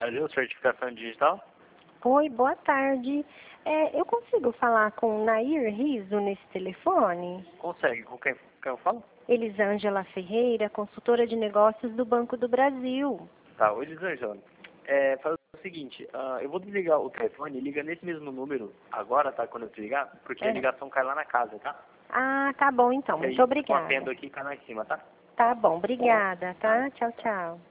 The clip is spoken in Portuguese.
Valeu, certificação digital? Oi, boa tarde. Eu consigo falar com o Nair Riso nesse telefone? Consegue. Com quem eu falo? Elisângela Ferreira, consultora de negócios do Banco do Brasil. Tá, oi, Elisângela. Faz o seguinte, eu vou desligar o telefone, liga nesse mesmo número agora, tá? Quando eu desligar, porque a ligação cai lá na casa, tá? Ah, tá bom então. E aí, Muito eu obrigada. atendo aqui e cai lá em cima, tá? Tá bom, obrigada, tá? Tchau, tchau.